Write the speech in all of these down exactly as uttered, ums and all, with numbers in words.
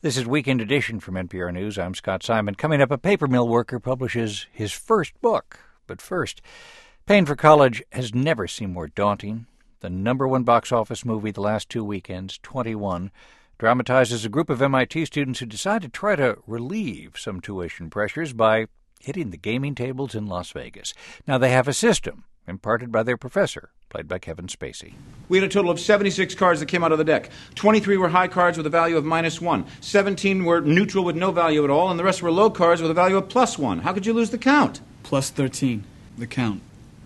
This is Weekend Edition from N P R News. I'm Scott Simon. Coming up, a paper mill worker publishes his first book. But first, paying for college has never seemed more daunting. The number one box office movie the last two weekends, twenty-one, dramatizes a group of M I T students who decide to try to relieve some tuition pressures by hitting the gaming tables in Las Vegas. Now, they have a system imparted by their professor, played by Kevin Spacey. We had a total of seventy-six cards that came out of the deck. twenty-three were high cards with a value of minus one. seventeen were neutral with no value at all, and the rest were low cards with a value of plus one. How could you lose the count? Plus thirteen, the count.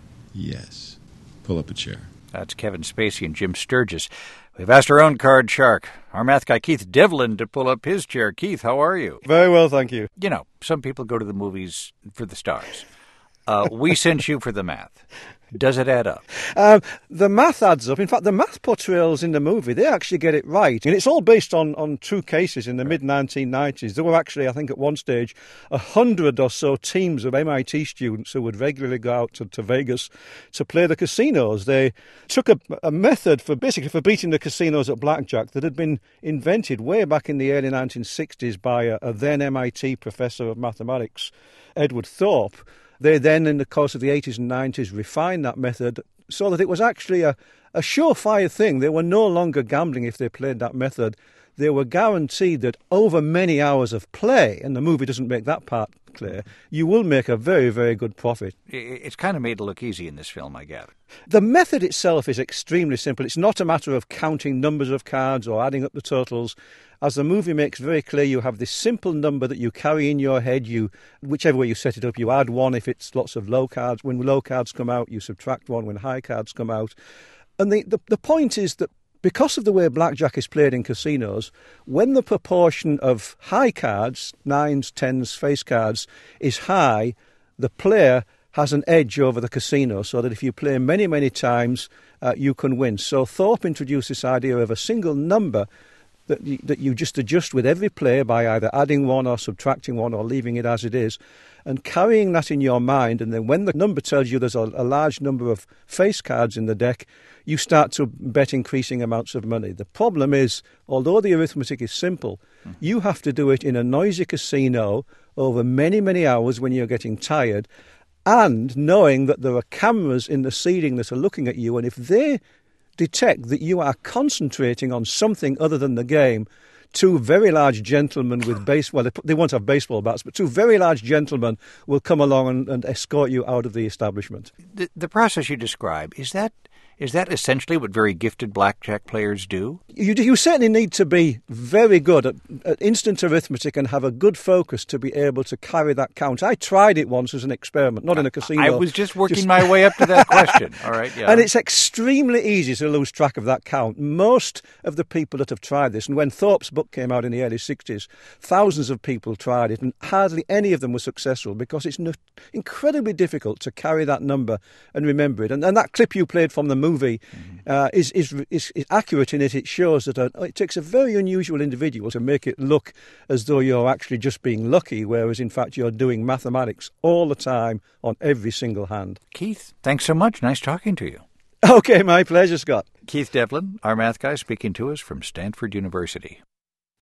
Yes. Pull up a chair. That's Kevin Spacey and Jim Sturgis. We've asked our own card shark, our math guy Keith Devlin, to pull up his chair. Keith, how are you? Very well, thank you. You know, some people go to the movies for the stars. Uh, we sent you for the math. Does it add up? Um, the math adds up. In fact, the math portrayals in the movie, they actually get it right. And it's all based on, on true cases in the mid nineteen nineties. There were actually, I think at one stage, a hundred or so teams of M I T students who would regularly go out to, to Vegas to play the casinos. They took a, a method for basically for beating the casinos at blackjack that had been invented way back in the early nineteen sixties by a, a then M I T professor of mathematics, Edward Thorpe. They then, in the course of the eighties and nineties, refined that method so that it was actually a, a surefire thing. They were no longer gambling if they played that method. They were guaranteed that over many hours of play, and the movie doesn't make that part clear, you will make a very, very good profit. It's kind of made to look easy in this film, I gather. The method itself is extremely simple. It's not a matter of counting numbers of cards or adding up the totals. As the movie makes very clear, you have this simple number that you carry in your head. You, whichever way you set it up, you add one if it's lots of low cards. When low cards come out, you subtract one when high cards come out. And the, the, the point is that because of the way blackjack is played in casinos, when the proportion of high cards, nines, tens, face cards, is high, the player has an edge over the casino, so that if you play many, many times, uh, you can win. So Thorpe introduced this idea of a single number that you, that you just adjust with every player by either adding one or subtracting one or leaving it as it is, and carrying that in your mind. And then when the number tells you there's a, a large number of face cards in the deck, you start to bet increasing amounts of money. The problem is, although the arithmetic is simple, mm. you have to do it in a noisy casino over many, many hours when you're getting tired, and knowing that there are cameras in the ceiling that are looking at you, and if they detect that you are concentrating on something other than the game, two very large gentlemen with base well, they, they won't have baseball bats, but two very large gentlemen will come along and, and escort you out of the establishment. The, the process you describe, is that Is that essentially what very gifted blackjack players do? You, you certainly need to be very good at, at instant arithmetic and have a good focus to be able to carry that count. I tried it once as an experiment, not in a casino. I was just working just... my way up to that question. All right, yeah. And it's extremely easy to lose track of that count. Most of the people that have tried this, and when Thorpe's book came out in the early sixties, thousands of people tried it, and hardly any of them were successful because it's no, incredibly difficult to carry that number and remember it. And, and that clip you played from the movie movie uh, is, is, is, is accurate in it. It shows that a, it takes a very unusual individual to make it look as though you're actually just being lucky, whereas in fact you're doing mathematics all the time on every single hand. Keith, thanks so much. Nice talking to you. Okay, my pleasure, Scott. Keith Devlin, our math guy, speaking to us from Stanford University.